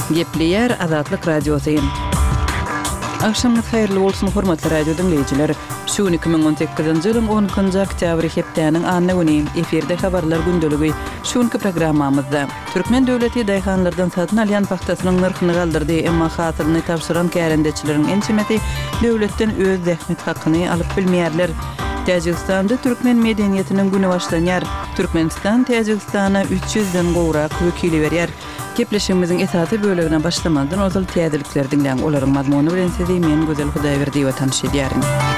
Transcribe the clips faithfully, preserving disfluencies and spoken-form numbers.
Gepleyer Azatlyk Radiosyň. Akşamyňyz haýyrly bolsun hormatly radio dinleýijiler. Şu iki bin on sekizinji ýylyň onunçy oktýabr hepdeniň anyny güni eferde habarlar gündeligi şuňky programmamyzda Türkmen döwleti daýhanlardan satyn alýan paxtasynyň narhyny galdyrdy, emma hatyryny tapşyran kärendeçileriň ençimeti döwletden öz zähmet hakyny alyp bilmeýärler. Täjikistanda Türkmen medeniýetiniň güni başlanýar. Türkmenistan Täjikistana üç yüzden gowrak wekili berýär. Gepleşigimiziň esasy bölegine başlamadan ozal täzelikler dinleň olaryň mazmuny bilen sizi men Gözel Hudaýberdi we tanış edýärin.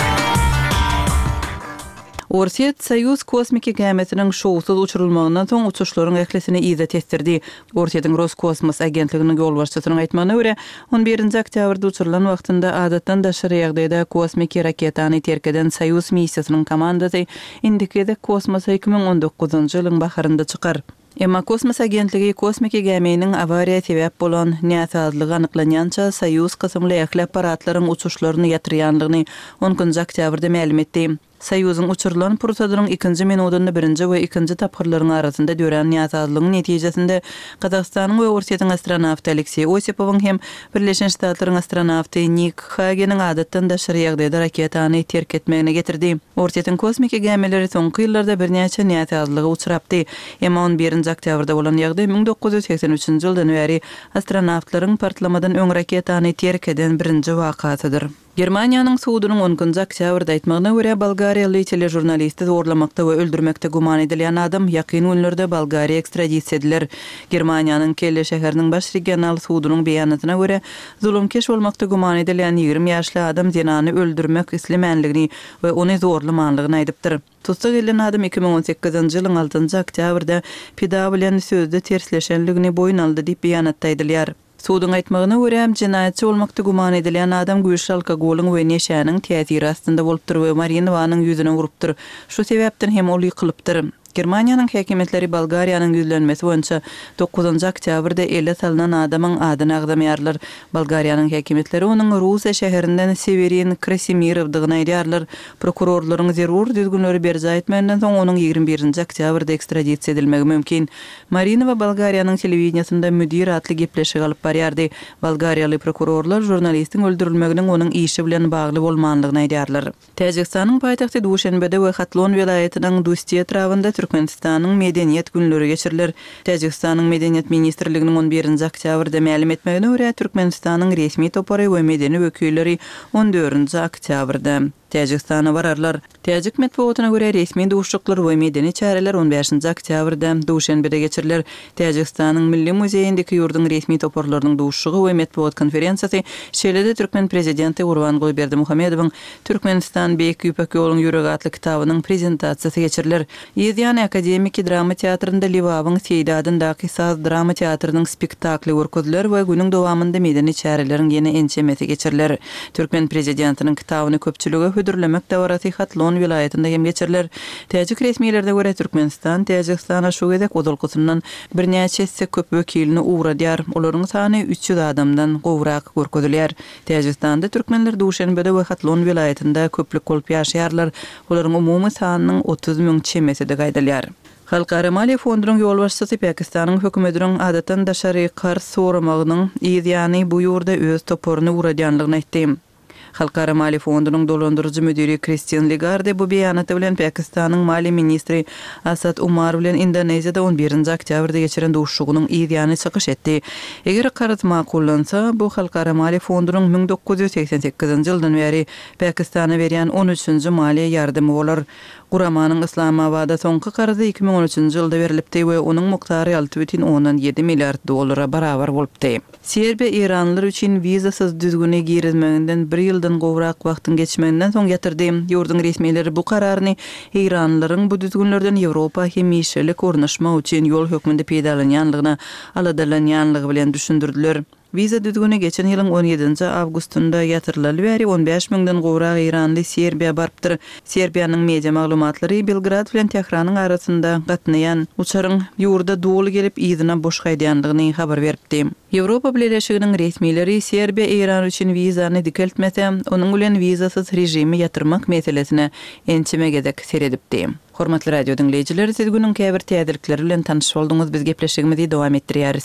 Orsiýet Soýuz kosmik gemisiniň şowsuz uçurulmagynyň soň uçuşlaryň eklesini izet etdirdi. Orsiýetiň Roskosmos agentliginiň ýol başçysynyň aýtmagyna görä, on birinji oktýabrda uçurulan wagtynda adatdan daşary ýagdaýda kosmik raketany terkeden Soýuz missiýasynyň komandasy indiki kosmosa iki bin on dokuzunçy ýylyň baharynda çykar. Emma kosmos agentligi kosmik geminiň awariýa sebäp bolan näsazlygy anyklanýança Soýuz kysymly ähli aparatlaryň uçuşlaryny ýatyrýanlygyny onunçy oktýabrda ma'lum etdi. Soýuzyň uçurulan proseduryň ikinji minutynda birinji we ikinji tapgyrlaryň arasynda dören ýazadlygyň netijesinde Kazakstanyň we Orsiýetiň astronawty Aleksey Osipowyň hem Birleşen Ştatlaryň astronawty Nick Hageniň adatdan daşary ýagdaýda raketany terk etmegine getirdi. Orsiýetiň kosmik gemileri soňky ýyllarda birnäçe näsazlygy uçurapdy. Emma on birinji oktýabrda bolan ýagdaý ming dokuz ýüz seksen üçinji ýyldan bäri astronawtlaryň partlamadan öň raketany terk eden birinji wakatydyr. Germaniýanyň suwudynyň onunçy oktýabrda aýtmagyna görä, Bolgariýaly telejurnalisti zorlamakda we öldürmekde guman edilen adam ýakyn günlerde Bolgariýa ekstradisiýa ediler. Germaniýanyň Kelle şäheriniň baş regional suwudynyň beýanatyna görä, zulümkeş bolmakda guman edilen ýigirmi ýaşly adam zenany öldürmek islemenligini we ony zorlamanlygyny aýdypdyr. Tutsak edilen adam iki bin on sekizinji ýylyň altıncı oktýabrda pida bilen sözde tersleşenligini boyun aldy diýip beýanatda edilýär. Suwdyň aýtmagyna görä, jinayetçi bolmakda guman edilen adam güýçli alkogoluň we neşäniň täsiri astynda bolupdyr we Marinowanyň ýüzüne urupdyr. Şu sebäpden hem ol ýykylypdyr. Germaniýanyň häkimetleri Bolgariýanyň ýüzlenmesi boýunça dokuzunçy oktýabrda ele salynan adamyň adyny agdamýarlar. Bolgariýanyň häkimetleri onuň Rusiýa şäherinden Severin Krasimirowdygyny aýdýarlar. Prokurorlaryň zerur düzgünleri berji aýtmagyndan soň onuň ýigirmi birinji oktýabrda ekstradisiýa edilmegi mümkin. Marinowa Bolgariýanyň telewiziýasynda müdir atly gepleşik alyp barýardy. Bolgariýaly prokurorlar jurnalistiň öldürilmeginiň onuň işi bilen bagly bolmanlygyny aýdýarlar. Täjikistanyň paýtagty Duşanbede we Hatlon vilayatynyň Dustiýa trawynda Türkmenistanyň medeniýet günleri geçirilir. Täjikistanyň medeniýet ministrliginiň on birinji oktýabrda ma'lum etmegine görä, Türkmenistanyň resmi topary we medeni wekilleri on dördünçi oktýabrda Täjikistana bararlar. Täjik medeniýetine görä resmi duşuklar we medeni çäreler on beşinji oktýabrda Duşanbede geçirilir. Täjikistanyň Milli Muzeýindeki ýurdun resmi toparlarynyň duşugy we medeniýet konferensiýasy şeýlede Türkmen prezidenti Gurbanguly Berdimuhammedowyň Türkmenistan Beýik Ýüpek ýolunyň ýüregi atly kitabynyň prezentasiýasy geçirilir. Ýezýany Akademik Drama teatrynda Liwawyň Seýdadyndaky saz drama teatrynyň spektakly görkezler we günüň dowamında medeni çäreleriň ýene ençemesi geçirilir. Türkmen prezidentiniň kitabyny köpçüligi hödürlemek dawarasy Hatlon vilayatynda hem geçirilir. Täjik resmiýetlerine görä Türkmenistan Täjikistana şu gezek odalgysyndan birnäçesi köp wekilini uğradýar. Olaryň sany üç yüz adamdan gowrak görkezilýär. Täjikistanda türkmenler Duşanbede we Hatlon vilayatynda köplük bolup ýaşaýarlar. Olaryň umumy sanynyň otuz miň çemesi de gaýdalýar. Halkara Maliýe Fondunyň ýol başçysy Pakistanyň hökümetiniň adatdan daşary kar soramagynyň ýa-ni bu ýurda öz toporuny uradýanlygyny aýtdy. Halkara Maliýe Fondunyň dolandyrjy müdiri Christian Lagarde bu beýanaty bilen Pakistanyň Maliýe ministri Asad Umar bilen Indoneziýada on birinji oktýabrda geçiren duşugynyň ýa-ni çykyş etdi. Eger karat makullansa, bu Halkara Maliýe Fondunyň ming dokuz ýüz seksen sekizinji ýyldan beri Pakistana berýän on üçünçi maliýe ýardymy bolar. Guramanyň Islamabada soňky gardy iki bin on üçünçi ýylda berilipdi we onuň muktary altı buçuk ýyllap milliard dollara barabar bolupdy. Serbiýa Iranlylar üçin vizasyz düzgüne girizmeginden bir ýyldan gowrak wagtyň geçmeginden soň ýatyrdy. Ýurdun resmiýetleri bu kararny Iranlylaryň bu düzgünlerden Ýewropa hem ýeşillik ornaşmak üçin ýol hökmünde peýdalanýanlygyna aladalanýanlygy bilen düşündirdiler. Viza düzgüne geçen ýylyň on ýedinji awgustunda ýatyrylaly bäri on beş miňden gowrak Iranly Serbiýa barpdyr. Serbiýanyň media maglumatlary Belgrad bilen Tehranyň arasynda gatnaýan uçaryň ýurda doly gelip ýyzyna boş gaýdýanlygyny habar beripdi. Ýewropa Birleşiginiň resmiýetleri Serbiýa Iran üçin vizany dikeltmese, onuň bilen vizasyz rejimi ýatyrmak meselesine ençime gezek seredipdi. Hormatly radio dinleýijiler, siz günüň käbir täzelikleri bilen tanyş bolduňyz. Biz gepleşigimizi dowam etdirýäris.